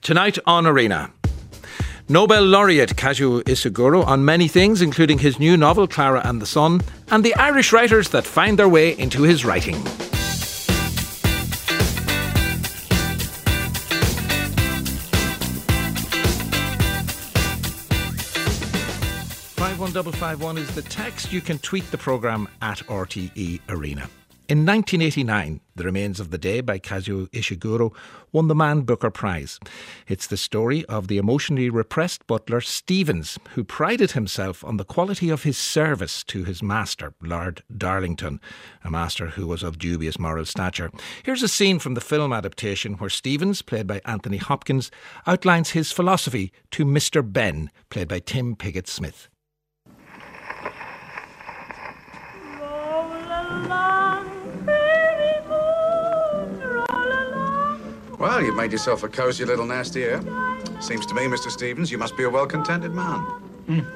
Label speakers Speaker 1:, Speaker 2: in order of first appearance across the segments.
Speaker 1: Tonight on Arena. Nobel laureate Kazuo Ishiguro on many things, including his new novel Clara and the Sun, and the Irish writers that find their way into his writing. 51551 is the text. You can tweet the programme at RTE Arena. In 1989, The Remains of the Day by Kazuo Ishiguro won the Man Booker Prize. It's the story of the emotionally repressed butler Stevens, who prided himself on the quality of his service to his master, Lord Darlington, a master who was of dubious moral stature. Here's a scene from the film adaptation where Stevens, played by Anthony Hopkins, outlines his philosophy to Mr. Ben, played by Tim Pigott-Smith.
Speaker 2: Well, you've made yourself a cosy little nest here. Seems to me, Mr. Stevens, you must be a well-contented man.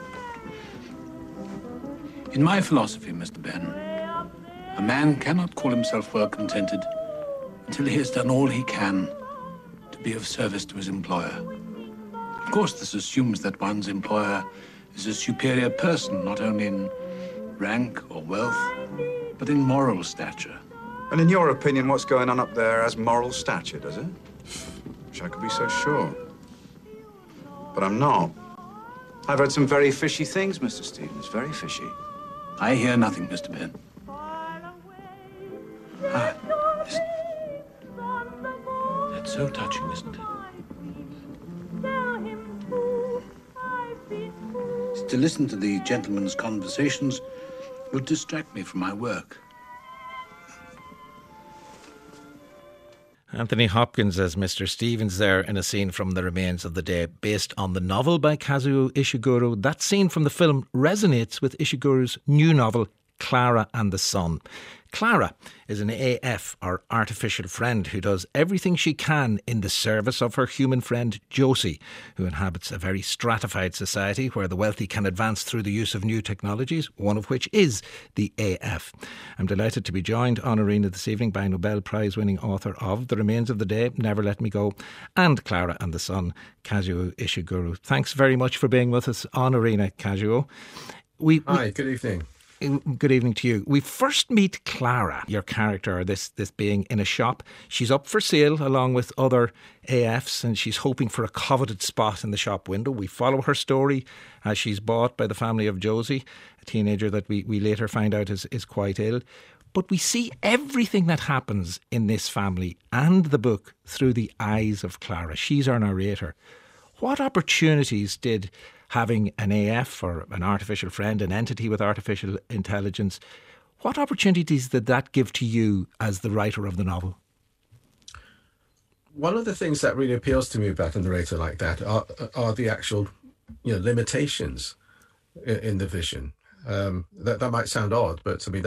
Speaker 3: In my philosophy, Mr. Ben, a man cannot call himself well-contented until he has done all he can to be of service to his employer. Of course, this assumes that one's employer is a superior person, not only in rank or wealth, but in moral stature.
Speaker 2: And in your opinion, what's going on up there has moral stature, does it? Wish I could be so sure. But I'm not. I've heard some very fishy things, Mr. Stevens, very fishy.
Speaker 3: I hear nothing, Mr. Ben. Listen. That's so touching, isn't it? To listen to the gentlemen's conversations would distract me from my work.
Speaker 1: Anthony Hopkins as Mr. Stevens there in a scene from The Remains of the Day based on the novel by Kazuo Ishiguro. That scene from the film resonates with Ishiguro's new novel Clara and the Sun. Clara is an AF, or artificial friend, who does everything she can in the service of her human friend Josie, who inhabits a very stratified society where the wealthy can advance through the use of new technologies, one of which is the AF. I'm delighted to be joined on Arena this evening by Nobel Prize-winning author of The Remains of the Day, Never Let Me Go, and Clara and the Sun, Kazuo Ishiguro. Thanks very much for being with us on Arena, Kazuo.
Speaker 4: Hi, good evening.
Speaker 1: Good evening to you. We first meet Clara, your character, this being in a shop. She's up for sale along with other AFs, and she's hoping for a coveted spot in the shop window. We follow her story as she's bought by the family of Josie, a teenager that we later find out is quite ill. But we see everything that happens in this family and the book through the eyes of Clara. She's our narrator. What opportunities did having an AF, or an artificial friend, an entity with artificial intelligence, what opportunities did that give to you as the writer of the novel?
Speaker 4: One of the things that really appeals to me about a narrator like that are the actual, limitations in the vision. That might sound odd, but to me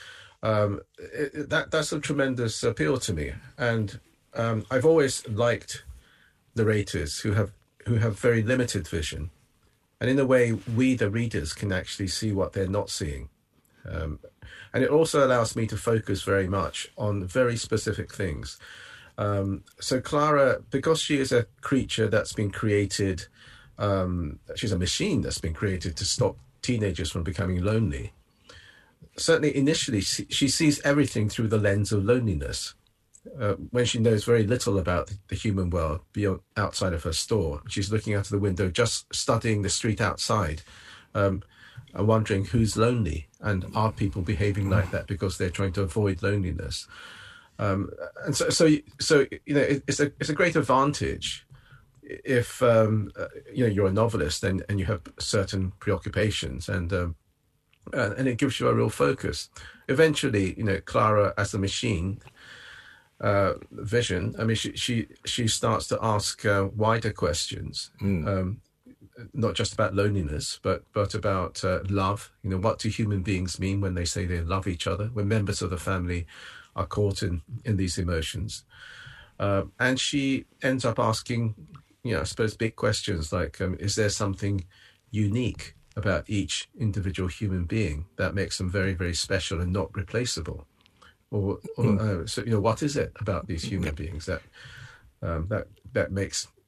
Speaker 4: that's a tremendous appeal to me. And I've always liked narrators who have very limited vision. And in a way, we, the readers, can actually see what they're not seeing. And it also allows me to focus very much on very specific things. So Clara, because she is a creature that's been created, she's a machine that's been created to stop teenagers from becoming lonely. Certainly, initially, she sees everything through the lens of loneliness. When she knows very little about the human world beyond outside of her store, she's looking out of the window, just studying the street outside, and wondering who's lonely, and are people behaving like that because they're trying to avoid loneliness. And so it's a great advantage if you're a novelist and you have certain preoccupations, and it gives you a real focus. Eventually, Clara as a machine. Vision. I mean, she starts to ask wider questions, not just about loneliness, but about love. What do human beings mean when they say they love each other? When members of the family are caught in these emotions, and she ends up asking, I suppose, big questions like, is there something unique about each individual human being that makes them very, very special and not replaceable? So what is it about these human beings that makes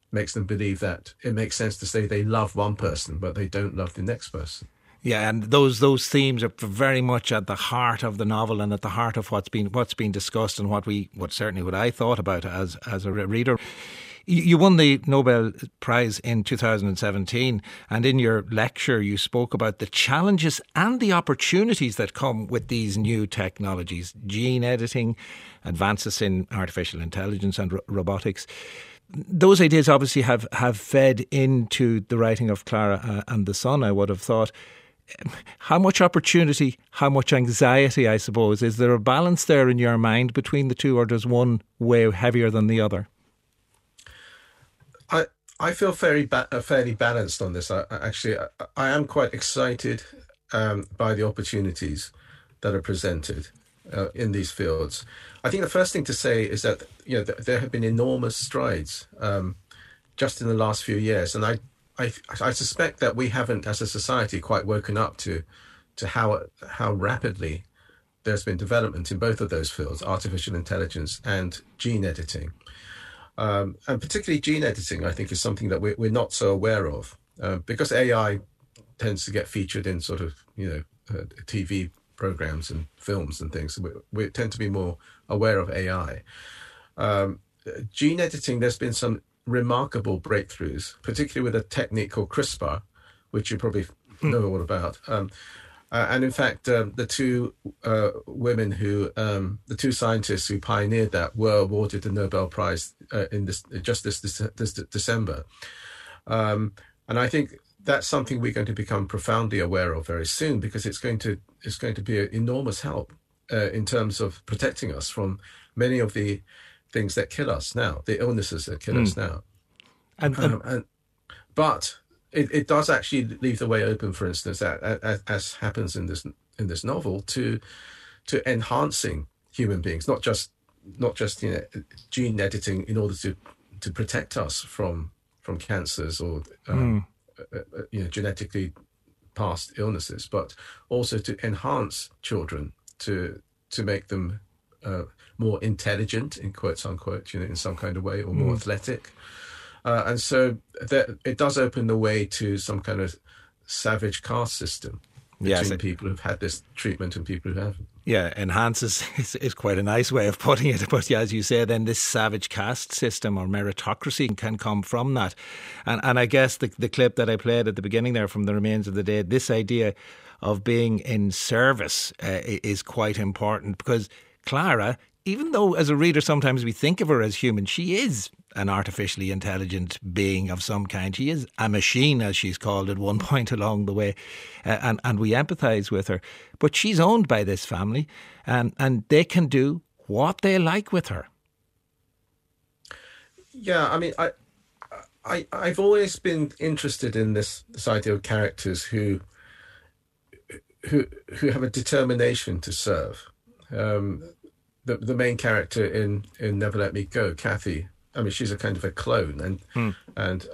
Speaker 4: makes them believe that it makes sense to say they love one person, but they don't love the next person.
Speaker 1: Yeah, and those themes are very much at the heart of the novel and at the heart of what's been discussed and what I thought about as a reader. You won the Nobel Prize in 2017, and in your lecture you spoke about the challenges and the opportunities that come with these new technologies, gene editing, advances in artificial intelligence and robotics. Those ideas obviously have fed into the writing of Clara and the Son, I would have thought. How much opportunity, how much anxiety, I suppose? Is there a balance there in your mind between the two, or does one weigh heavier than the other?
Speaker 4: I feel fairly balanced on this. I am quite excited by the opportunities that are presented in these fields. I think the first thing to say is that there have been enormous strides just in the last few years, and I suspect that we haven't, as a society, quite woken up to how rapidly there's been development in both of those fields, artificial intelligence and gene editing. And particularly gene editing, I think, is something that we're not so aware of, because AI tends to get featured in sort of, TV programs and films and things. We tend to be more aware of AI. Gene editing, there's been some remarkable breakthroughs, particularly with a technique called CRISPR, which you probably know all about. And in fact, the two scientists who pioneered that were awarded the Nobel Prize in this December. And I think that's something we're going to become profoundly aware of very soon, because it's going to be an enormous help in terms of protecting us from many of the things that kill us now, the illnesses that kill us now. But it does actually leave the way open, for instance, as happens in this novel, to enhancing human beings, not just gene editing in order to protect us from cancers or genetically passed illnesses, but also to enhance children, to make them more intelligent, in quotes unquote, in some kind of way, or more athletic. And so it does open the way to some kind of savage caste system between people who've had this treatment and people who haven't.
Speaker 1: Yeah, enhances is quite a nice way of putting it. But as you say, then this savage caste system or meritocracy can come from that. And I guess the clip that I played at the beginning there from The Remains of the Day, this idea of being in service is quite important, because Clara, even though as a reader sometimes we think of her as human, she is an artificially intelligent being of some kind. She is a machine, as she's called at one point along the way, and we empathise with her. But she's owned by this family, and they can do what they like with her.
Speaker 4: Yeah, I mean, I've always been interested in this idea of characters who have a determination to serve. The main character in Never Let Me Go, Kathy, I mean, she's a kind of a clone, and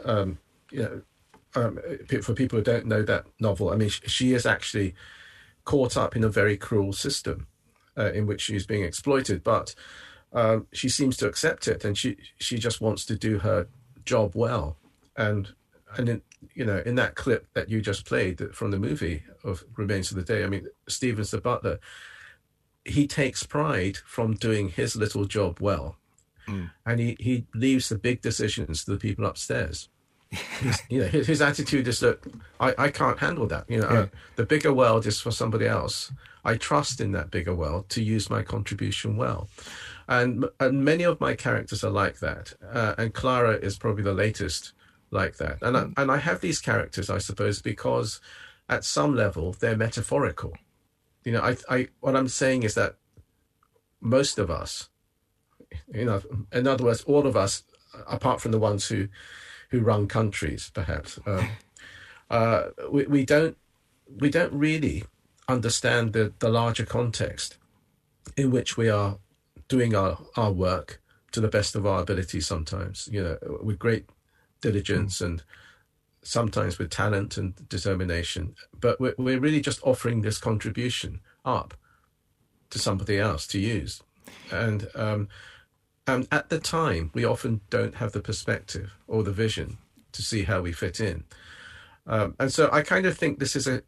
Speaker 4: for people who don't know that novel, I mean, she is actually caught up in a very cruel system in which she's being exploited, but she seems to accept it, and she just wants to do her job well. And in that clip that you just played from the movie of Remains of the Day, I mean, Stevens the butler, he takes pride from doing his little job well. And he leaves the big decisions to the people upstairs. His attitude is that I can't handle that. The bigger world is for somebody else. I trust in that bigger world to use my contribution well. And many of my characters are like that. And Clara is probably the latest like that. And I have these characters, I suppose, because at some level they're metaphorical. What I'm saying is that most of us, in other words, all of us, apart from the ones who run countries, perhaps, we don't really understand the larger context in which we are doing our work to the best of our ability. Sometimes, with great diligence and sometimes with talent and determination, but we're really just offering this contribution up to somebody else to use. And at the time, we often don't have the perspective or the vision to see how we fit in. And so I kind of think this is a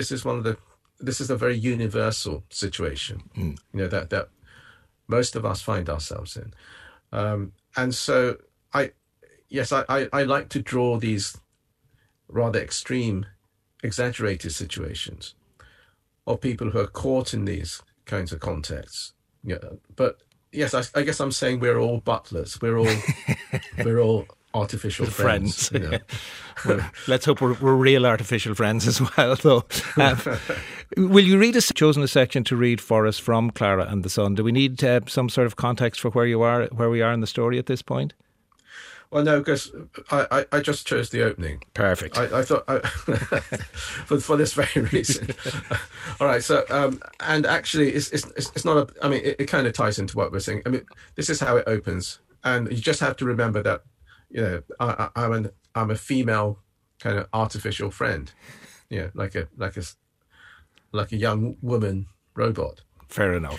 Speaker 4: very universal situation, that most of us find ourselves in. And so I like to draw these rather extreme, exaggerated situations of people who are caught in these kinds of contexts. But yes, I guess I'm saying we're all butlers. We're all artificial friends.
Speaker 1: Well, let's hope we're real artificial friends as well, though. Will you read chosen a section to read for us from Clara and the Sun? Do we need some sort of context for where we are in the story at this point?
Speaker 4: Well, no, because I just chose the opening.
Speaker 1: Perfect.
Speaker 4: I thought for this very reason. All right. So, and actually, it's not a. I mean, it kind of ties into what we're saying. I mean, this is how it opens, and you just have to remember that, I'm a female kind of artificial friend, like a young woman robot.
Speaker 1: Fair enough.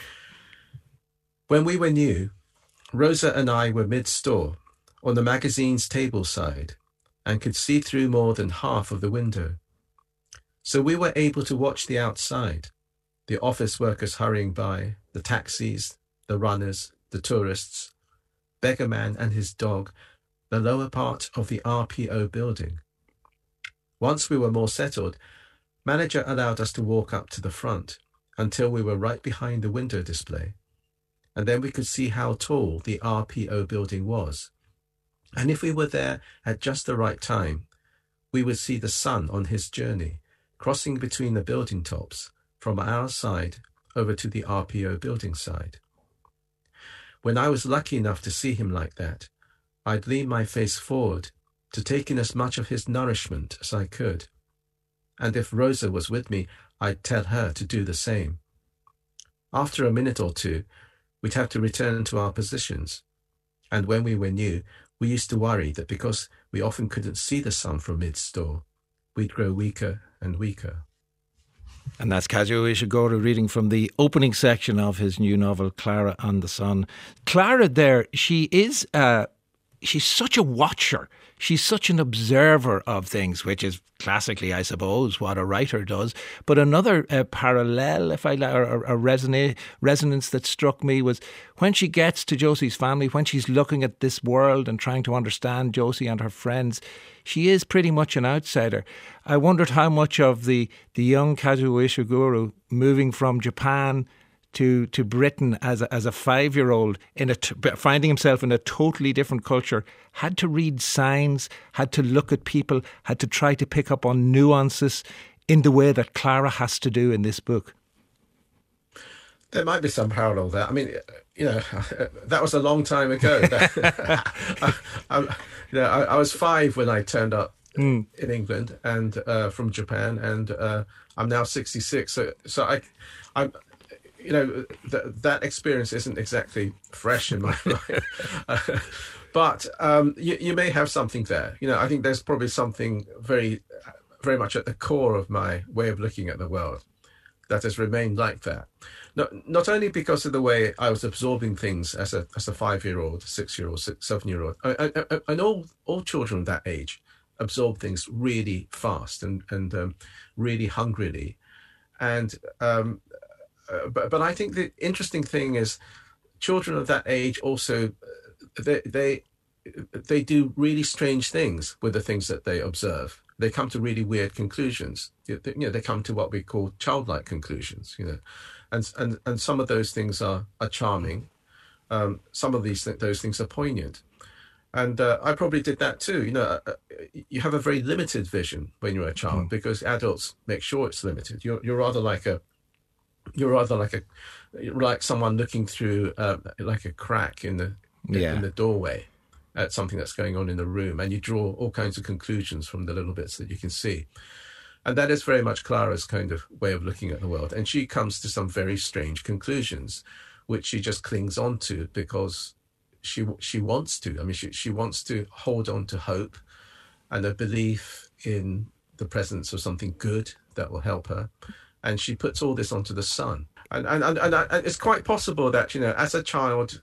Speaker 4: When we were new, Rosa and I were mid-store, on the magazine's table side, and could see through more than half of the window. So we were able to watch the outside, the office workers hurrying by, the taxis, the runners, the tourists, Beggarman and his dog, the lower part of the RPO building. Once we were more settled, manager allowed us to walk up to the front until we were right behind the window display, and then we could see how tall the RPO building was. And if we were there at just the right time, we would see the sun on his journey, crossing between the building tops from our side over to the RPO building side. When I was lucky enough to see him like that, I'd lean my face forward to take in as much of his nourishment as I could. And if Rosa was with me, I'd tell her to do the same. After a minute or two, we'd have to return to our positions. And when we were new, we used to worry that because we often couldn't see the sun from mid-store, we'd grow weaker and weaker.
Speaker 1: And that's Kazuo Ishiguro reading from the opening section of his new novel, Clara and the Sun. Clara there, she's such a watcher. She's such an observer of things, which is classically, I suppose, what a writer does. But another parallel, or a resonance that struck me was when she gets to Josie's family, when she's looking at this world and trying to understand Josie and her friends, she is pretty much an outsider. I wondered how much of the young Kazuo Ishiguro moving from Japan to Britain as a 5-year-old finding himself in a totally different culture, had to read signs, had to look at people, had to try to pick up on nuances in the way that Clara has to do in this book.
Speaker 4: There might be some parallel there. I mean, that was a long time ago. I was 5 when I turned up in England and from Japan, and I'm now 66. So I'm. That experience isn't exactly fresh in my life. But you may have something there. I think there's probably something very, very much at the core of my way of looking at the world that has remained like that. Not only because of the way I was absorbing things as a 5-year-old, 6-year-old, 7-year-old, and all children that age absorb things really fast and really hungrily. And but I think the interesting thing is children of that age also, they do really strange things with the things that they observe. They come to really weird conclusions. They come to what we call childlike conclusions. And some of those things are charming. Some of those things are poignant. And I probably did that too. You have a very limited vision when you're a child because adults make sure it's limited. You're rather like someone looking through like a crack in the doorway at something that's going on in the room, and you draw all kinds of conclusions from the little bits that you can see. And that is very much Clara's kind of way of looking at the world. And she comes to some very strange conclusions, which she just clings on to because she wants to. I mean, she wants to hold on to hope and a belief in the presence of something good that will help her. And she puts all this onto the sun. And it's quite possible that, as a child,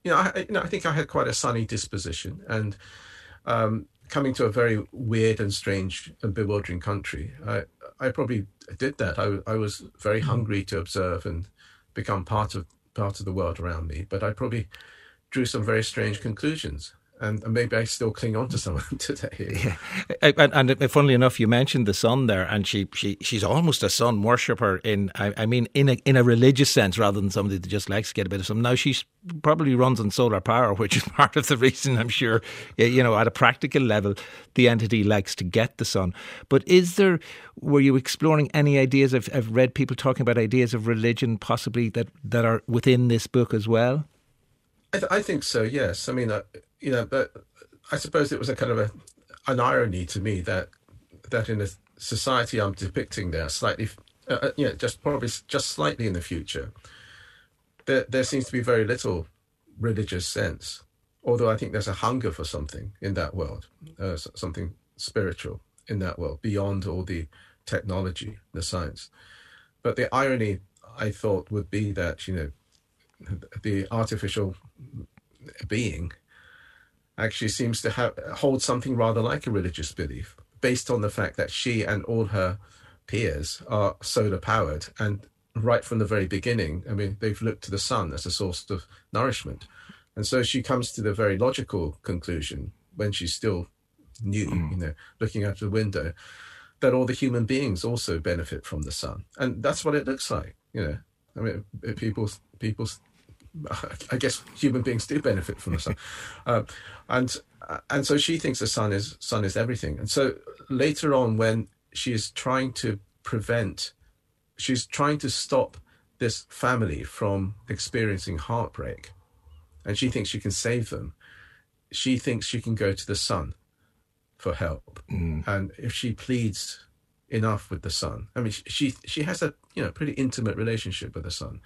Speaker 4: I think I had quite a sunny disposition, and coming to a very weird and strange and bewildering country, I probably did that. I was very hungry to observe and become part of the world around me, but I probably drew some very strange conclusions. And maybe I still cling on to some of them today.
Speaker 1: Yeah. And funnily enough, you mentioned the sun there, and she's almost a sun worshipper in a religious sense, rather than somebody that just likes to get a bit of sun. Now, she probably runs on solar power, which is part of the reason, I'm sure, at a practical level, the entity likes to get the sun. But were you exploring any ideas? I've read people talking about ideas of religion possibly that are within this book as well.
Speaker 4: I think so, yes. I mean, but I suppose it was a kind of an irony to me that in the society I'm depicting there, slightly, just slightly in the future, there seems to be very little religious sense. Although I think there's a hunger for something in that world, something spiritual in that world, beyond all the technology, the science. But the irony, I thought, would be that, the artificial being actually seems to hold something rather like a religious belief, based on the fact that she and all her peers are solar powered, and right from the very beginning, I mean, they've looked to the sun as a source of nourishment. And so she comes to the very logical conclusion, when she's still new, looking out the window, that all the human beings also benefit from the sun. And that's what it looks like, I mean, people's I guess human beings do benefit from the sun, and so she thinks the sun is everything. And so later on, when she is trying to stop this family from experiencing heartbreak, and she thinks she can save them, she thinks she can go to the sun for help. And if she pleads enough with the sun, I mean, she has a pretty intimate relationship with the sun.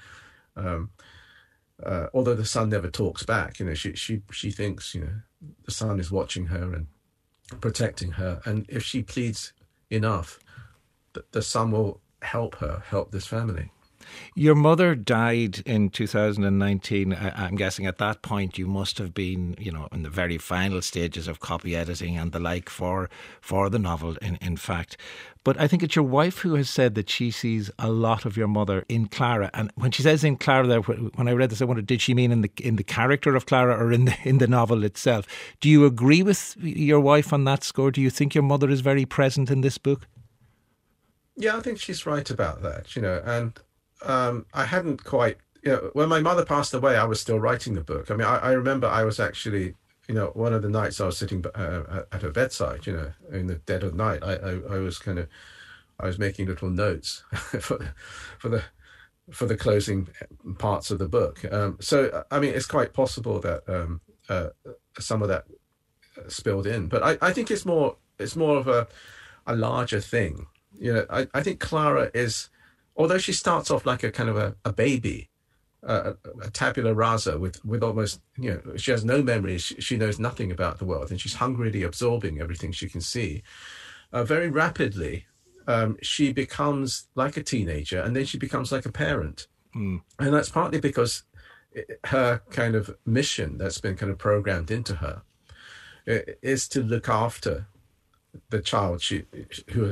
Speaker 4: Although the sun never talks back, she thinks, the sun is watching her and protecting her. And if she pleads enough, the sun will help this family.
Speaker 1: Your mother died in 2019. I'm guessing at that point you must have been, in the very final stages of copy editing and the like for the novel, in fact. But I think it's your wife who has said that she sees a lot of your mother in Clara. And when she says in Clara there, when I read this, I wondered, did she mean in the character of Clara or in the novel itself? Do you agree with your wife on that score? Do you think your mother is very present in this book?
Speaker 4: Yeah, I think she's right about that, and I hadn't quite, when my mother passed away, I was still writing the book. I mean, I remember I was actually, one of the nights I was sitting at her bedside, in the dead of night, I was making little notes for the closing parts of the book. So, I mean, it's quite possible that some of that spilled in, but I think it's more of a larger thing. I think Clara is, although she starts off like a kind of a baby, a tabula rasa with almost, she has no memories, she knows nothing about the world, and she's hungrily absorbing everything she can see. Very rapidly, she becomes like a teenager, and then she becomes like a parent. And that's partly because her kind of mission that's been kind of programmed into her is to look after the child who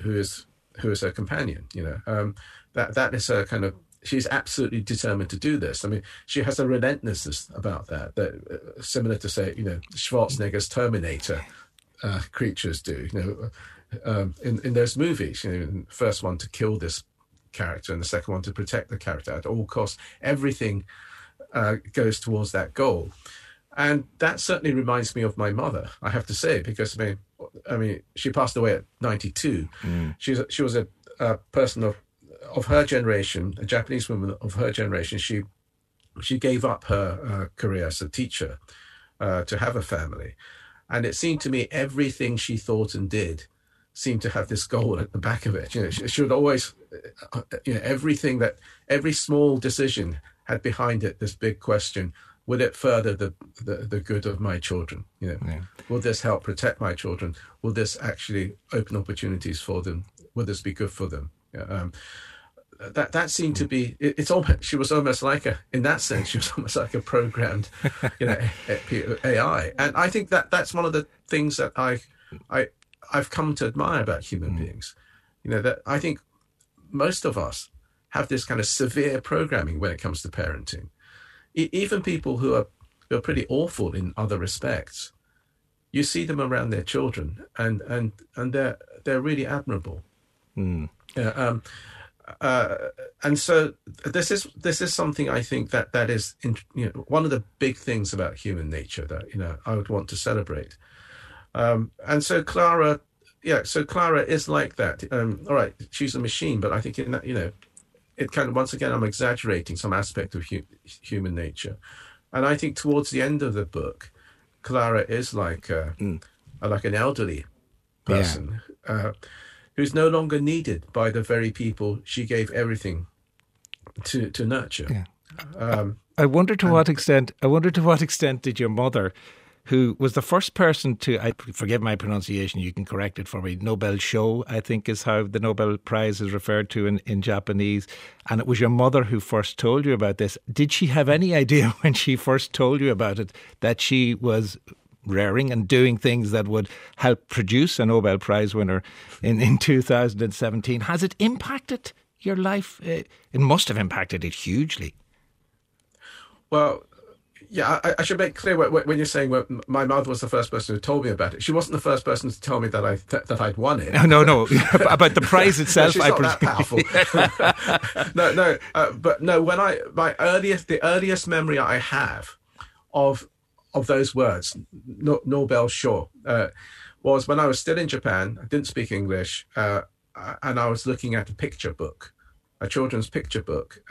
Speaker 4: is her companion. That is her kind of. She's absolutely determined to do this. I mean, she has a relentlessness about that similar to, say, Schwarzenegger's Terminator creatures do. In those movies, the first one to kill this character and the second one to protect the character at all costs. Everything goes towards that goal. And that certainly reminds me of my mother, I have to say, because I mean, she passed away at 92. She was a person of her generation, a Japanese woman of her generation. She gave up her career as a teacher to have a family, and it seemed to me everything she thought and did seemed to have this goal at the back of it. She would always, every small decision had behind it this big question: will it further the good of my children? Will this help protect my children? Will this actually open opportunities for them? Will this be good for them? that seemed to be. It's almost, she was almost like in that sense, she was almost like a programmed, AI. And I think that's one of the things that I've come to admire about human beings. That I think most of us have this kind of severe programming when it comes to parenting. Even people who are pretty awful in other respects, you see them around their children, and they're really admirable. And so this is something I think that is one of the big things about human nature that I would want to celebrate. And so Clara is like that. All right, she's a machine, but I think in that, it kind of, once again, I'm exaggerating some aspect of human nature. And I think towards the end of the book, Clara is like an elderly person who's no longer needed by the very people she gave everything to nurture.
Speaker 1: Yeah. I wonder to what extent did your mother, who was the first person to, I forgive my pronunciation, you can correct it for me, Nobel Show, I think is how the Nobel Prize is referred to in Japanese. And it was your mother who first told you about this. Did she have any idea when she first told you about it that she was raring and doing things that would help produce a Nobel Prize winner in 2017? Has it impacted your life? It must have impacted it hugely.
Speaker 4: Well, yeah, I should make clear when you're saying my mother was the first person who told me about it. She wasn't the first person to tell me that I'd won it.
Speaker 1: No. About the prize itself,
Speaker 4: she's not that powerful. But no. When the earliest memory I have of those words, Nobel Show, was when I was still in Japan. I didn't speak English, and I was looking at a children's picture book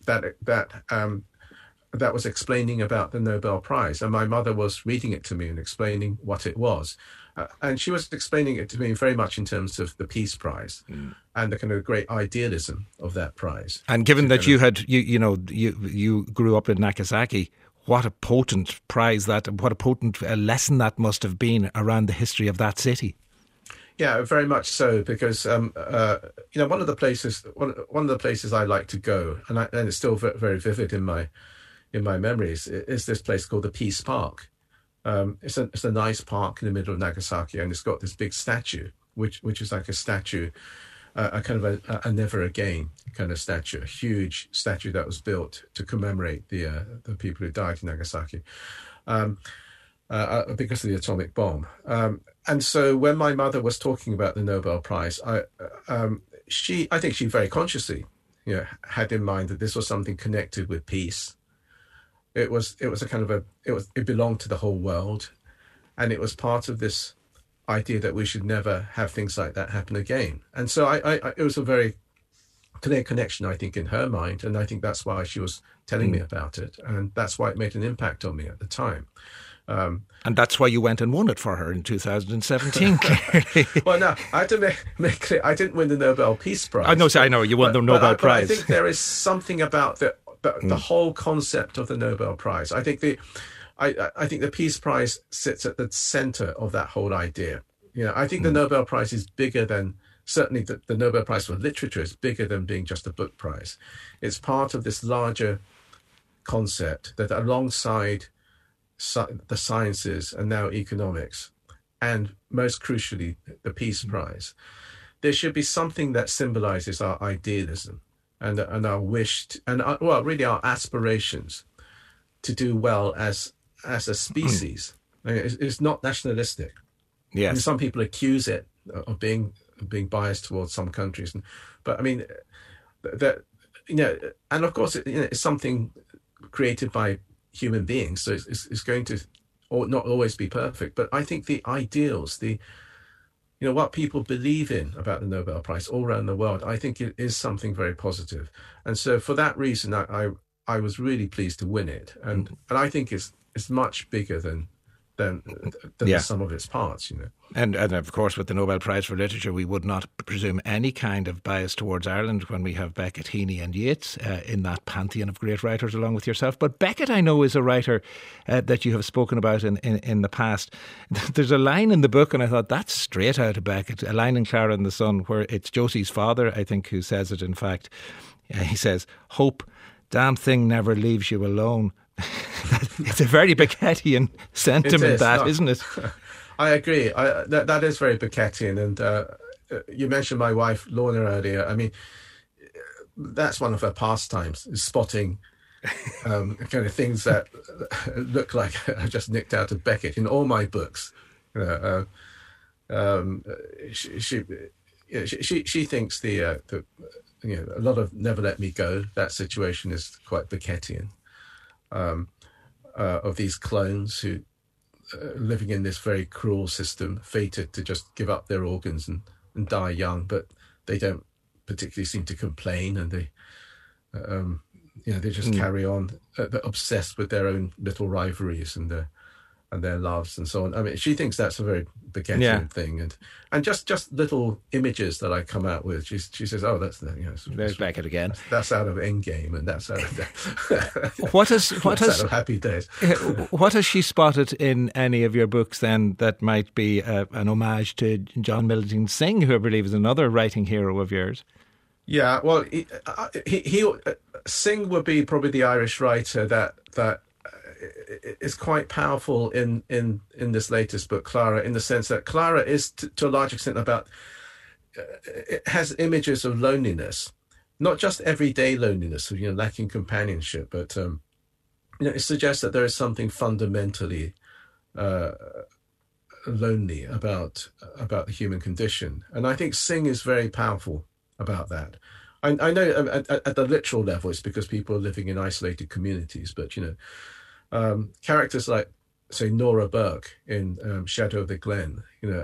Speaker 4: that was explaining about the Nobel Prize. And my mother was reading it to me and explaining what it was. And she was explaining it to me very much in terms of the Peace Prize and the kind of great idealism of that prize.
Speaker 1: And given that you grew up in Nagasaki, what a potent prize what a potent lesson that must have been around the history of that city.
Speaker 4: Yeah, very much so, because one of the places I like to go, and it's still very vivid in my memories, is this place called the Peace Park. It's a nice park in the middle of Nagasaki, and it's got this big statue, which is like a statue, a kind of a never again kind of statue, a huge statue that was built to commemorate the people who died in Nagasaki because of the atomic bomb. And so when my mother was talking about the Nobel Prize, I think she very consciously had in mind that this was something connected with peace. It was a kind of it belonged to the whole world, and it was part of this idea that we should never have things like that happen again. And so it was a very clear connection, I think, in her mind, and I think that's why she was telling me about it, and that's why it made an impact on me at the time.
Speaker 1: And that's why you went and won it for her in 2017.
Speaker 4: Well, no, I have to make clear, I didn't win the Nobel Peace Prize.
Speaker 1: I know you won the Nobel Prize.
Speaker 4: But I think there is something about the whole concept of the Nobel Prize. I think the Peace Prize sits at the center of that whole idea. I think the Nobel Prize is bigger than, certainly the Nobel Prize for Literature is bigger than being just a book prize. It's part of this larger concept that alongside the sciences and now economics, and most crucially, the Peace Prize, there should be something that symbolizes our idealism and our wish really our aspirations to do well as a species. It's not nationalistic.
Speaker 1: Yes.
Speaker 4: I mean, some people accuse it of being biased towards some countries, but I mean that and of course it's something created by human beings, so it's going to not always be perfect. But I think the ideals, what people believe in about the Nobel Prize all around the world, I think it is something very positive. And so for that reason, I was really pleased to win it, and I think it's much bigger than the sum of its parts,
Speaker 1: And of course, with the Nobel Prize for Literature, we would not presume any kind of bias towards Ireland when we have Beckett, Heaney and Yeats in that pantheon of great writers along with yourself. But Beckett, I know, is a writer that you have spoken about in the past. There's a line in the book, and I thought that's straight out of Beckett, a line in Clara and the Sun, where it's Josie's father, I think, who says it, in fact. He says, "Hope, damn thing never leaves you alone." It's a very Beckettian sentiment, isn't it?
Speaker 4: I agree. That is very Beckettian. And you mentioned my wife, Lorna, earlier. I mean, that's one of her pastimes, is spotting kind of things that look like I just nicked out of Beckett in all my books. She thinks a lot of Never Let Me Go, that situation is quite Beckettian, of these clones who living in this very cruel system, fated to just give up their organs and die young, but they don't particularly seem to complain, and they just carry on, obsessed with their own little rivalries and their loves and so on. I mean, she thinks that's a very Beckettian thing, and just little images that I come out with. She says, "Oh, that's
Speaker 1: there's Beckett again.
Speaker 4: That's out of Endgame, and that's out of
Speaker 1: what has
Speaker 4: out of Happy Days."
Speaker 1: What has she spotted in any of your books then that might be an homage to John Milton Synge, who I believe is another writing hero of yours?
Speaker 4: Yeah, well, Synge would be probably the Irish writer that is quite powerful in this latest book, Clara, in the sense that Clara is to a large extent about it has images of loneliness, not just everyday loneliness of lacking companionship, but it suggests that there is something fundamentally lonely about the human condition, and I think Synge is very powerful about that. I know at the literal level it's because people are living in isolated communities, but characters like, say, Nora Burke in Shadow of the Glen,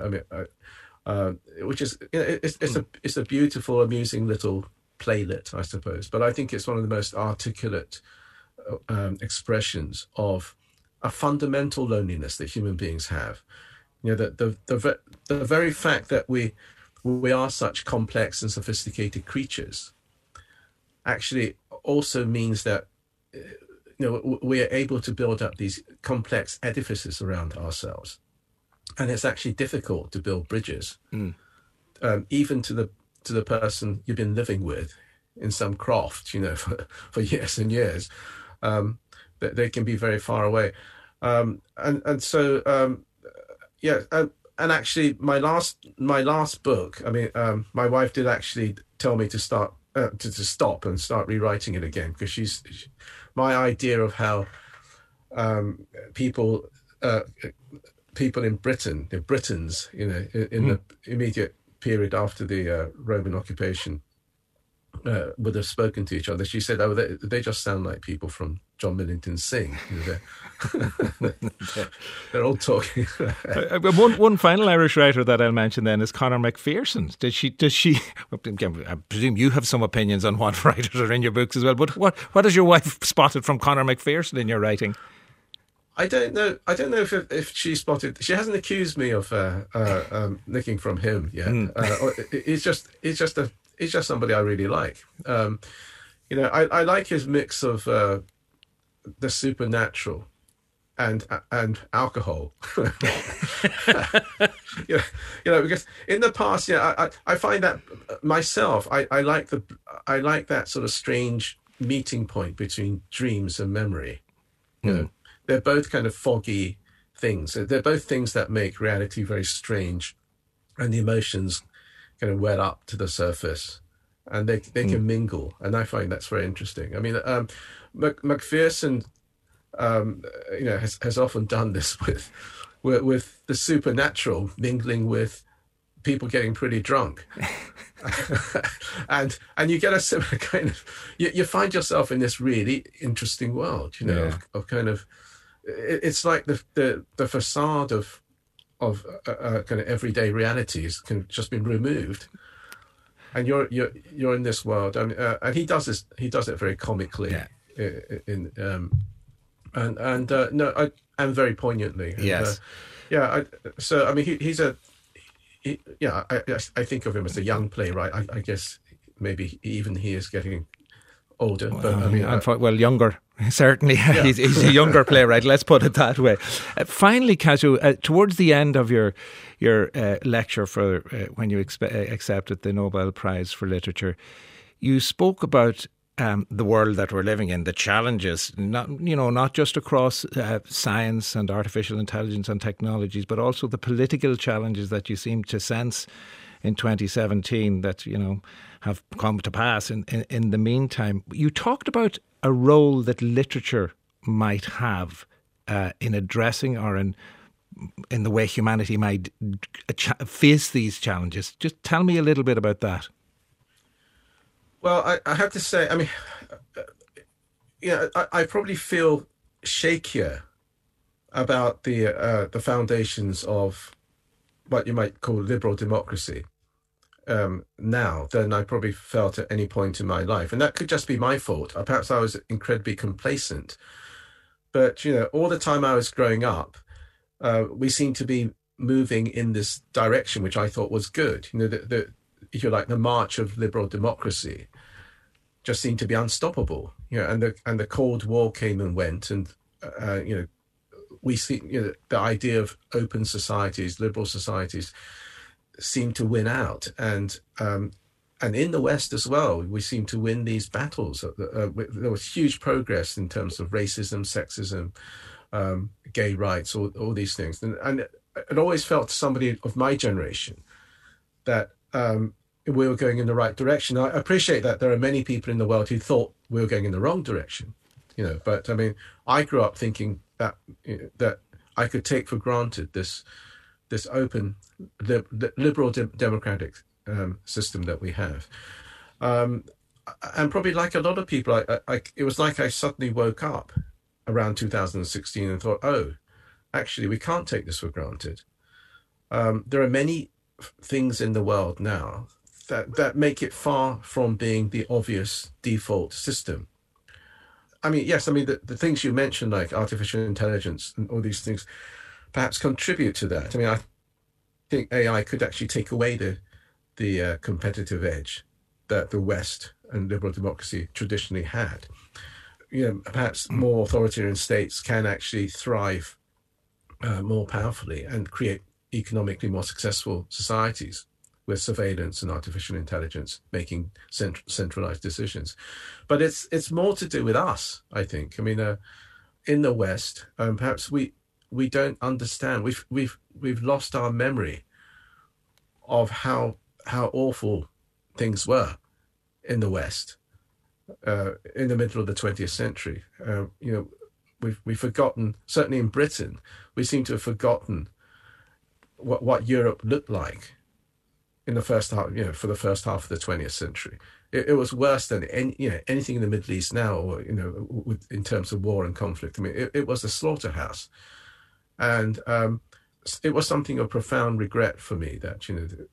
Speaker 4: which is it's a beautiful, amusing little playlet, I suppose. But I think it's one of the most articulate expressions of a fundamental loneliness that human beings have. That the very fact that we are such complex and sophisticated creatures actually also means that we are able to build up these complex edifices around ourselves, and it's actually difficult to build bridges, even to the person you've been living with in some craft, for years and years. That they can be very far away, and actually, my last book. I mean, my wife did actually tell me to start to stop and start rewriting it again, because my idea of how people in Britain, the Britons, in the immediate period after the Roman occupation, would have spoken to each other. She said, "Oh, they just sound like people from John Millington Synge." They're all talking.
Speaker 1: One final Irish writer that I'll mention then is Conor McPherson. Does she? I presume you have some opinions on what writers are in your books as well. But what has your wife spotted from Conor McPherson in your writing?
Speaker 4: I don't know. I don't know if she spotted. She hasn't accused me of nicking from him yet. He's just somebody I really like. I like his mix of the supernatural and alcohol. Because in the past, I find that myself. I like that sort of strange meeting point between dreams and memory. They're both kind of foggy things. They're both things that make reality very strange, and the emotions kind of well up to the surface, and they can mingle, and I find that's very interesting. I mean, McPherson, has often done this with the supernatural mingling with people getting pretty drunk, and you get a similar kind of you find yourself in this really interesting world, of kind of. It's like the facade of kind of everyday realities can just been removed, and you're in this world, and he does this. He does it very comically, and very poignantly.
Speaker 1: Yes,
Speaker 4: so I mean, I think of him as a young playwright. I guess maybe even he is getting older, but I mean,
Speaker 1: younger. Certainly, he's a younger playwright. Let's put it that way. Finally, Kazu, towards the end of your lecture for when you accepted the Nobel Prize for Literature, you spoke about the world that we're living in, the challenges, not just across science and artificial intelligence and technologies, but also the political challenges that you seem to sense in 2017 that, have come to pass in the meantime. You talked about a role that literature might have in addressing or in the way humanity might face these challenges. Just tell me a little bit about that.
Speaker 4: Well, I have to say, I mean, I probably feel shakier about the foundations of what you might call liberal democracy now than I probably felt at any point in my life. And that could just be my fault. Perhaps I was incredibly complacent. But, all the time I was growing up, we seemed to be moving in this direction, which I thought was good. If you like, the march of liberal democracy just seemed to be unstoppable. And the Cold War came and went, and we see the idea of open societies, liberal societies, seemed to win out, and in the West as well, we seem to win these battles. There was huge progress in terms of racism, sexism, gay rights, all these things, and it always felt to somebody of my generation that we were going in the right direction. I appreciate that there are many people in the world who thought we were going in the wrong direction, but I mean, I grew up thinking that that I could take for granted this open, liberal democratic system that we have. And probably like a lot of people, it was like I suddenly woke up around 2016 and thought, oh, actually, we can't take this for granted. There are many things in the world now that make it far from being the obvious default system. I mean, yes, the things you mentioned, like artificial intelligence and all these things, perhaps contribute to that. I mean, I think AI could actually take away the competitive edge that the West and liberal democracy traditionally had. Perhaps more authoritarian states can actually thrive more powerfully and create economically more successful societies with surveillance and artificial intelligence making centralized decisions. But it's more to do with us, I think. I mean, in the West, perhaps we don't understand. We've lost our memory of how awful things were in the West in the middle of the 20th century. We've forgotten. Certainly in Britain, we seem to have forgotten what Europe looked like in the first half. For the first half of the 20th century, it was worse than anything in the Middle East now, or in terms of war and conflict. I mean, it was a slaughterhouse. And it was something of profound regret for me that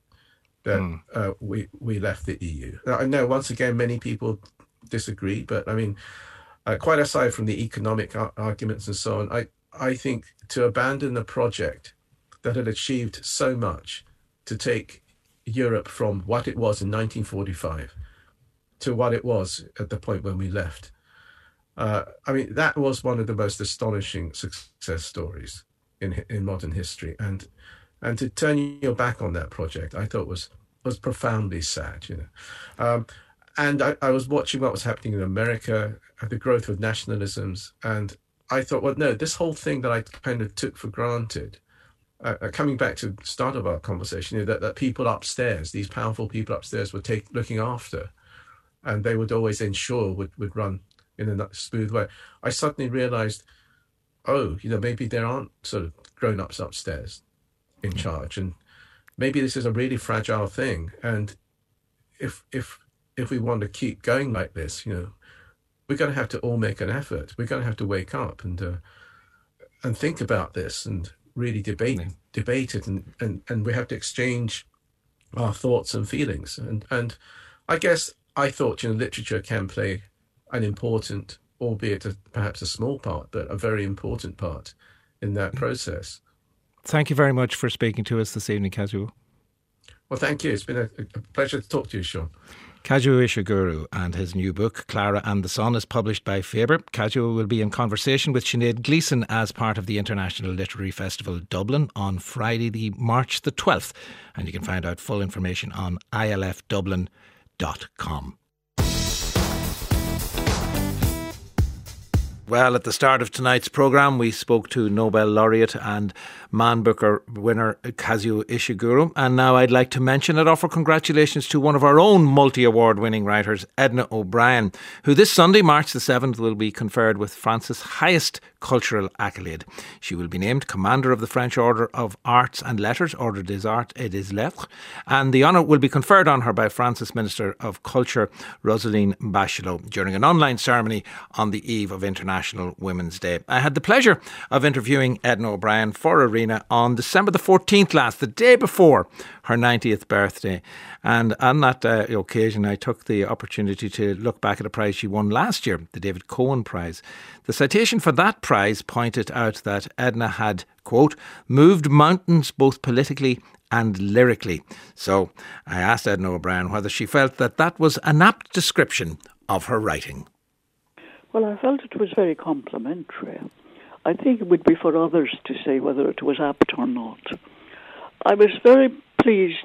Speaker 4: we left the EU. Now, I know once again many people disagree, but I mean, quite aside from the economic arguments and so on, I think to abandon a project that had achieved so much, to take Europe from what it was in 1945 to what it was at the point when we left. I mean, that was one of the most astonishing success stories in modern history, and to turn your back on that project, I thought was profoundly sad. And I was watching what was happening in America, the growth of nationalisms, and I thought, well, no, this whole thing that I kind of took for granted. Coming back to the start of our conversation, that people upstairs, these powerful people upstairs, would looking after, and they would always ensure would run in a smooth way. I suddenly realized, maybe there aren't sort of grown-ups upstairs in charge, and maybe this is a really fragile thing. And if we want to keep going like this, we're going to have to all make an effort. We're going to have to wake up and think about this and really debate it, and we have to exchange our thoughts and feelings. And I guess I thought literature can play an important, albeit perhaps a small part, but a very important part in that process.
Speaker 1: Thank you very much for speaking to us this evening, Kazuo.
Speaker 4: Well, thank you. It's been a pleasure to talk to you, Sean.
Speaker 1: Kazuo Ishiguro and his new book, Clara and the Sun, is published by Faber. Kazuo will be in conversation with Sinead Gleeson as part of the International Literary Festival Dublin on Friday, March the 12th. And you can find out full information on ilfdublin.com. Well, at the start of tonight's programme, we spoke to Nobel laureate and Man Booker winner Kazuo Ishiguro. And now I'd like to mention and offer congratulations to one of our own multi-award winning writers, Edna O'Brien, who this Sunday, March the 7th, will be conferred with France's highest cultural accolade. She will be named Commander of the French Order of Arts and Letters, Ordre des Arts et des Lettres, and the honour will be conferred on her by France's Minister of Culture, Roselyne Bachelot, during an online ceremony on the eve of International Women's Day. I had the pleasure of interviewing Edna O'Brien for Arena on December the 14th the day before her 90th birthday. And on that occasion, I took the opportunity to look back at a prize she won last year, the David Cohen Prize. The citation for that prize pointed out that Edna had, quote, moved mountains both politically and lyrically. So I asked Edna O'Brien whether she felt that that was an apt description of her writing.
Speaker 5: Well, I felt it was very complimentary. I think it would be for others to say whether it was apt or not. I was very pleased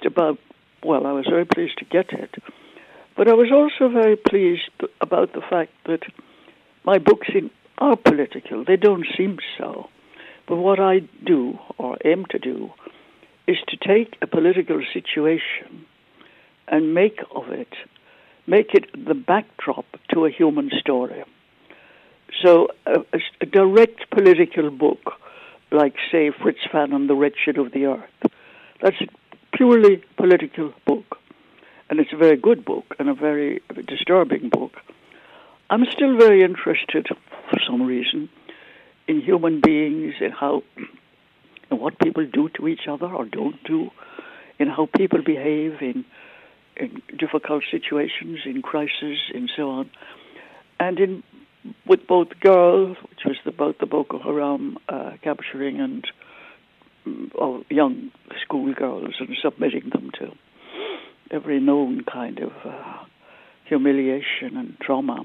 Speaker 5: to get it, but I was also very pleased about the fact that my books are political. They don't seem so. But what I do, or aim to do, is to take a political situation and make it the backdrop to a human story. So a direct political book, like, say, Fritz Fanon, The Wretched of the Earth, that's a purely political book. And it's a very good book and a very disturbing book. I'm still very interested, for some reason, in human beings, in what people do to each other or don't do, in how people behave in difficult situations, in crises, and so on. And with both Girl, which was about the Boko Haram capturing and young schoolgirls and submitting them to every known kind of humiliation and trauma.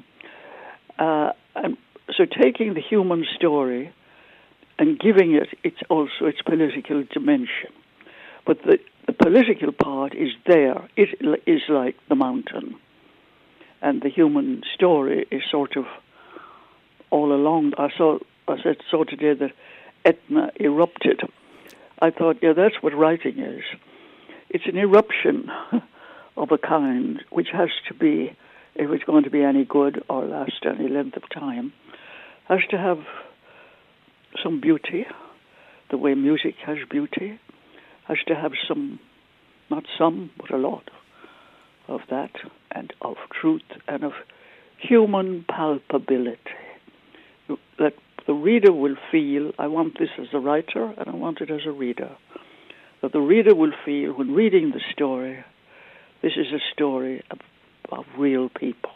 Speaker 5: And so taking the human story and giving it its political dimension. But the political part is there. It is like the mountain. And the human story is sort of all along. I saw today that Etna erupted. I thought, that's what writing is. It's an eruption of a kind which has to be, if it's going to be any good or last any length of time, has to have some beauty, the way music has beauty, has to have not some, but a lot of that, and of truth, and of human palpability. That the reader will feel, I want this as a writer, and I want it as a reader, that the reader will feel, when reading the story, this is a story of real people.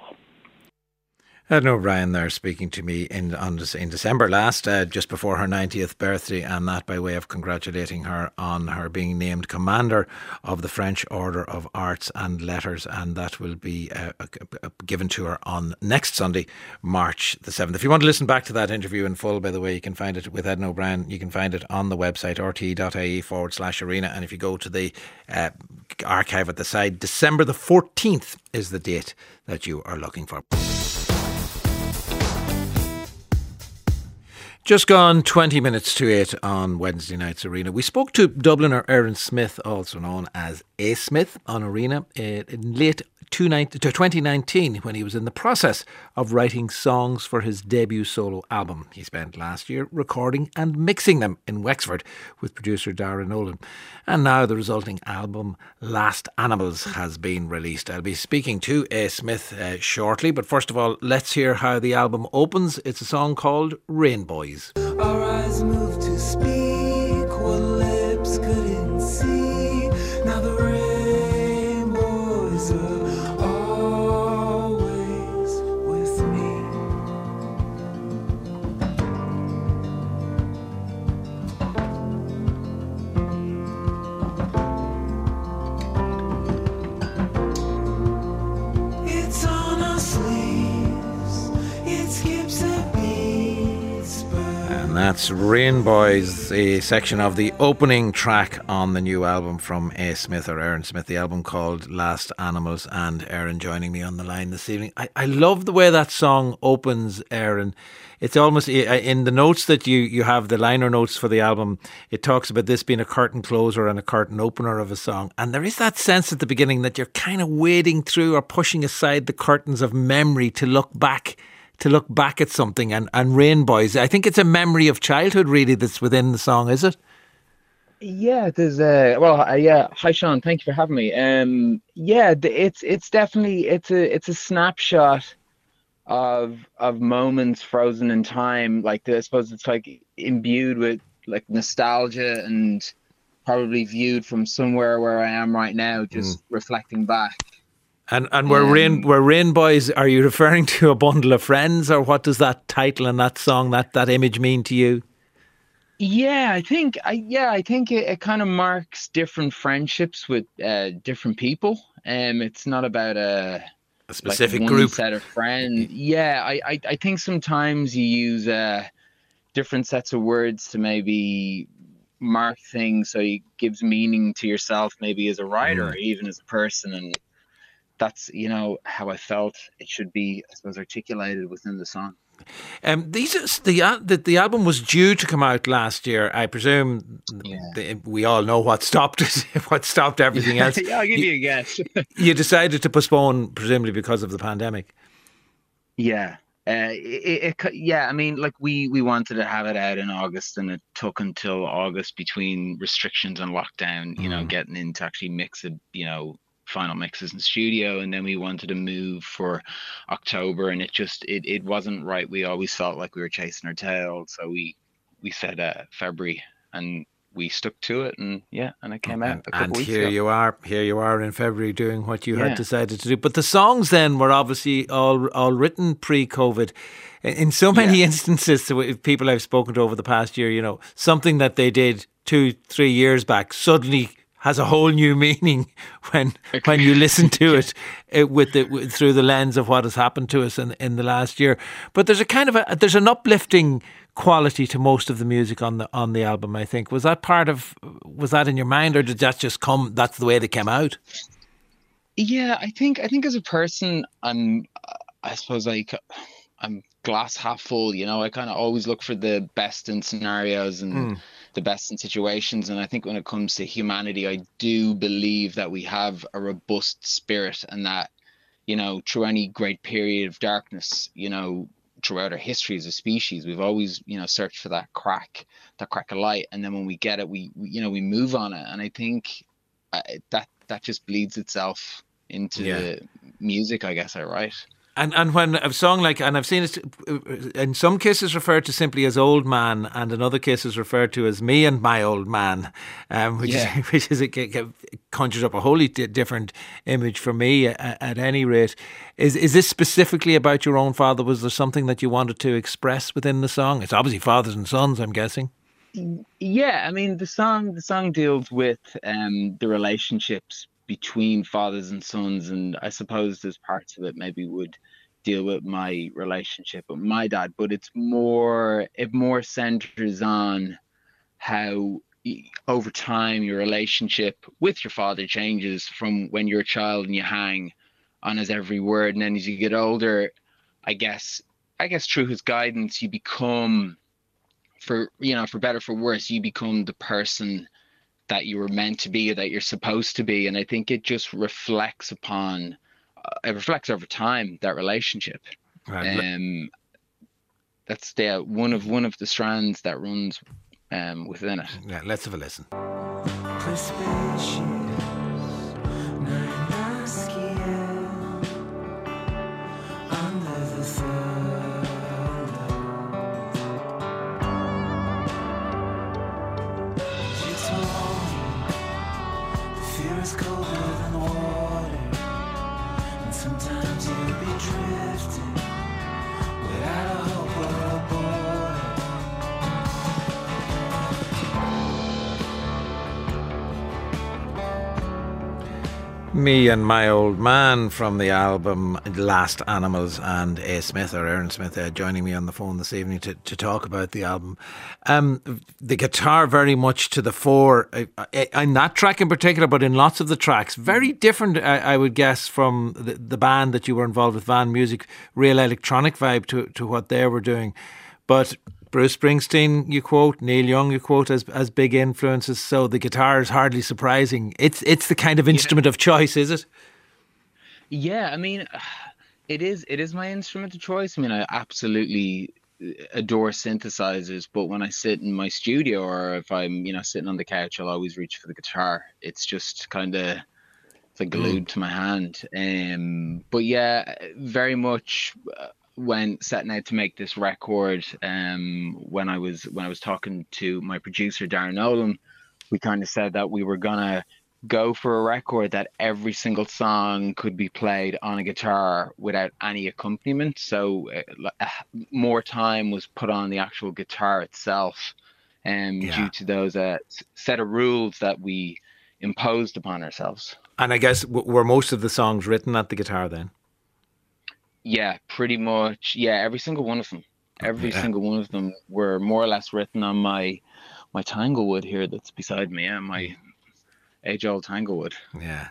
Speaker 1: Edna O'Brien there speaking to me in December last, just before her 90th birthday, and that by way of congratulating her on her being named Commander of the French Order of Arts and Letters, and that will be given to her on next Sunday, March the 7th. If you want to listen back to that interview in full, by the way, you can find it with Edna O'Brien. You can find it on the website rte.ie/arena, and if you go to the archive at the side, December the 14th is the date that you are looking for. Just gone 20 minutes to 8 on Wednesday night's Arena. We spoke to Dubliner Aaron Smith, also known as A. Smith, on Arena in late 2019 when he was in the process of writing songs for his debut solo album. He spent last year recording and mixing them in Wexford with producer Darren Nolan. And now the resulting album, Last Animals, has been released. I'll be speaking to A. Smith shortly, but first of all, let's hear how the album opens. It's a song called Rainboys.
Speaker 6: Our eyes move to speak what lips couldn't see. Now the rainbows are always with me. It's on our sleeves. It skips a beat.
Speaker 1: That's Rain Boys, a section of the opening track on the new album from Smith, or Aaron Smith, the album called Last Animals, and Aaron joining me on the line this evening. I love the way that song opens, Aaron. It's almost, in the notes that you have, the liner notes for the album, it talks about this being a curtain closer and a curtain opener of a song. And there is that sense at the beginning that you're kind of wading through or pushing aside the curtains of memory to look back at something. And Rain Boys, I think it's a memory of childhood really that's within the song, is it?
Speaker 7: Yeah, there's yeah. Hi Sean, thank you for having me. It's definitely it's a snapshot of moments frozen in time. Like, I suppose it's like imbued with like nostalgia and probably viewed from somewhere where I am right now, just reflecting back.
Speaker 1: And were Rain Boys, are you referring to a bundle of friends, or what does that title and that song, that image mean to you?
Speaker 7: Yeah, I think it kind of marks different friendships with different people. It's not about a
Speaker 1: specific
Speaker 7: one
Speaker 1: group,
Speaker 7: set of friends. Yeah, I think sometimes you use different sets of words to maybe mark things, so it gives meaning to yourself, maybe as a writer or even as a person. And that's, how I felt it should be, I suppose, articulated within the song.
Speaker 1: The album was due to come out last year. I presume we all know what stopped it, what stopped everything else.
Speaker 7: Yeah, I'll give you a guess.
Speaker 1: You decided to postpone, presumably because of the pandemic.
Speaker 7: Yeah. I mean, like we wanted to have it out in August, and it took until August between restrictions and lockdown, getting in to actually mix it, final mixes in studio, and then we wanted to move for October, and it wasn't right. We always felt like we were chasing our tail, so we said February, and we stuck to it, and it came out a couple weeks ago.
Speaker 1: Here you are in February doing what you had decided to do. But the songs then were obviously all written pre-COVID. In so many instances, people I've spoken to over the past year, something that they did 2-3 years back suddenly has a whole new meaning when you listen to it through the lens of what has happened to us in the last year. But there's there's an uplifting quality to most of the music on the album, I think. Was that in your mind, or did that just come? That's the way they came out.
Speaker 7: Yeah, I think as a person, I'm glass half full. I kind of always look for the best in scenarios and the best in situations. And I think when it comes to humanity, I do believe that we have a robust spirit, and that, through any great period of darkness, throughout our history as a species, we've always, searched for that crack of light. And then when we get it, we move on it. And I think that just bleeds itself into the music, I guess I write.
Speaker 1: And when a song like, and I've seen it in some cases referred to simply as Old Man, and in other cases referred to as Me and My Old Man, which it conjures up a wholly different image for me at any rate. Is this specifically about your own father? Was there something that you wanted to express within the song? It's obviously fathers and sons, I'm guessing.
Speaker 7: Yeah, I mean, the song deals with the relationships between fathers and sons, and I suppose there's parts of it maybe would deal with my relationship with my dad, but it more centers on how over time your relationship with your father changes from when you're a child and you hang on his every word, and then as you get older, I guess through his guidance, you become, for better for worse, you become the person that you were meant to be, or that you're supposed to be. And I think it just reflects over time, that relationship. Right. That's one of the strands that runs within it.
Speaker 1: Yeah, let's have a listen. Me and My Old Man from the album Last Animals, and Aaron Smith joining me on the phone this evening to talk about the album. The guitar very much to the fore in that track in particular, but in lots of the tracks. Very different, I would guess, from the band that you were involved with, Van Music, real electronic vibe to what they were doing. But Bruce Springsteen, you quote, Neil Young, you quote, as big influences. So the guitar is hardly surprising. It's the kind of instrument of choice, is it?
Speaker 7: Yeah, I mean, it is my instrument of choice. I mean, I absolutely adore synthesizers, but when I sit in my studio or if I'm, sitting on the couch, I'll always reach for the guitar. It's just kind of like glued to my hand. But yeah, very much. When setting out to make this record, when I was talking to my producer Darren Nolan, we kind of said that we were gonna go for a record that every single song could be played on a guitar without any accompaniment. So more time was put on the actual guitar itself, due to those set of rules that we imposed upon ourselves.
Speaker 1: And I guess were most of the songs written at the guitar then?
Speaker 7: Yeah, pretty much. Yeah, every single one of them. Every single one of them were more or less written on my Tanglewood here that's beside me. Yeah, my age-old Tanglewood.
Speaker 1: Yeah.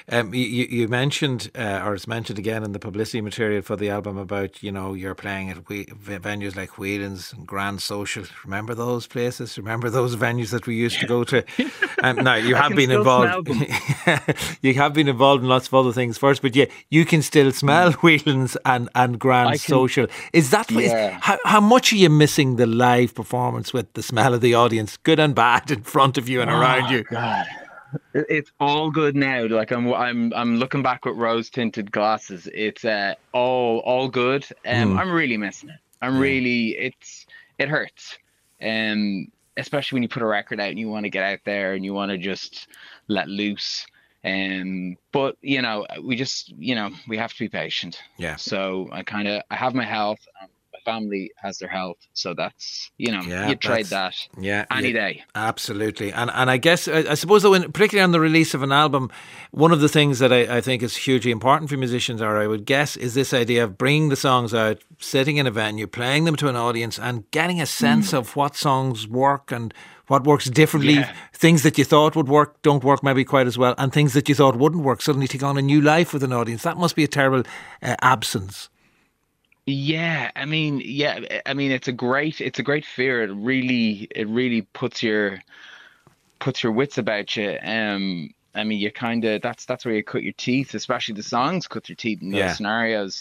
Speaker 1: You mentioned, or it's mentioned again in the publicity material for the album about, you're playing at venues like Whelan's and Grand Social. Remember those places? Remember those venues that we used to go to? Now, you have been involved. You have been involved in lots of other things first, but you can still smell Whelan's and Grand Social. Is that how much are you missing the live performance with the smell of the audience, good and bad, in front of you and around you?
Speaker 7: God. It's all good now. Like I'm looking back with rose tinted glasses. It's all good. I'm really missing it. It hurts. Especially when you put a record out and you want to get out there and you want to just let loose. But we have to be patient. Yeah. So I have my health. My family has their health, so that's you trade that any day.
Speaker 1: Absolutely. And I guess I suppose though, particularly on the release of an album, one of the things that I think is hugely important for musicians, or I would guess, is this idea of bringing the songs out, sitting in a venue, playing them to an audience, and getting a sense of what songs work and what works differently. Things that you thought would work don't work maybe quite as well, and things that you thought wouldn't work suddenly take on a new life with an audience. That must be a terrible absence.
Speaker 7: Yeah, I mean, it's a great fear. It really puts your wits about you. I mean, you kind of that's where you cut your teeth, especially the songs cut your teeth in those scenarios.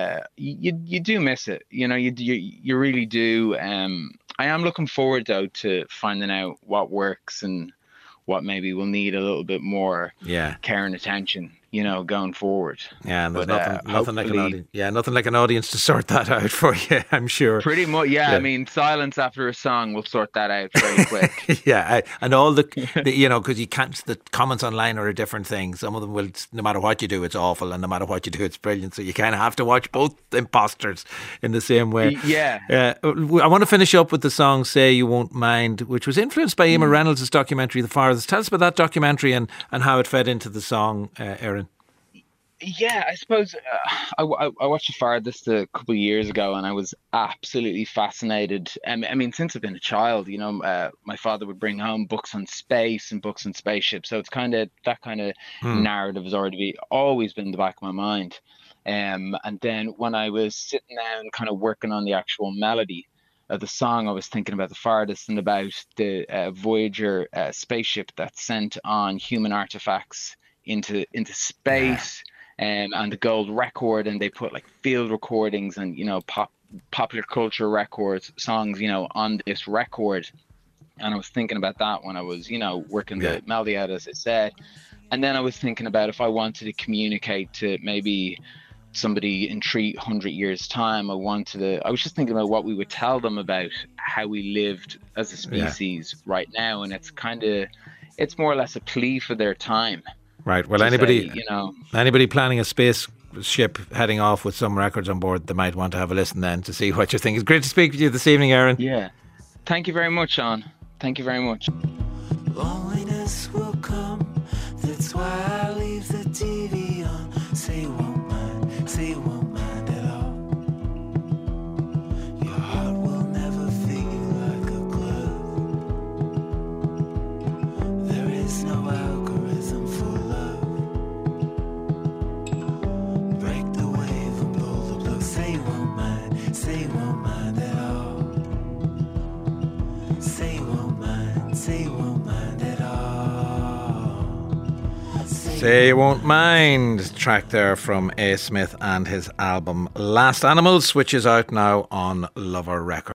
Speaker 7: You do miss it, you really do. I am looking forward though to finding out what works and what maybe will need a little bit more care and attention, going forward. Yeah, and there's
Speaker 1: nothing like an audience to sort that out for you, I'm sure.
Speaker 7: Pretty much, yeah. I mean, silence after a song will sort that out very quick.
Speaker 1: And all the because you can't. The comments online are a different thing. Some of them will, no matter what you do, it's awful, and no matter what you do, it's brilliant. So you kind of have to watch both imposters in the same way.
Speaker 7: Yeah.
Speaker 1: I want to finish up with the song "Say You Won't Mind," which was influenced by Eamon Reynolds' documentary "The Farthest." Tell us about that documentary and how it fed into the song, Aaron.
Speaker 7: Yeah, I suppose I watched The Farthest a couple of years ago, and I was absolutely fascinated. I mean, since I've been a child, my father would bring home books on space and books on spaceships. So it's that kind of narrative has always been in the back of my mind. And then when I was sitting down, kind of working on the actual melody of the song, I was thinking about The Farthest and about the Voyager spaceship that sent on human artifacts into space. And the gold record, and they put like field recordings and popular culture records, songs on this record. And I was thinking about that when I was working the melody out, as I said. And then I was thinking about if I wanted to communicate to maybe somebody in 300 years time, I was just thinking about what we would tell them about how we lived as a species right now. And it's more or less a plea for their time.
Speaker 1: Right. Well, anybody planning a spaceship heading off with some records on board, they might want to have a listen then to see what you think. It's great to speak with you this evening, Aaron.
Speaker 7: Yeah. Thank you very much, Sean. Thank you very much.
Speaker 6: Loneliness will come. That's why I leave the tears.
Speaker 1: Say You Won't Mind, track there from A. Smith and his album Last Animals, which is out now on Lover Records.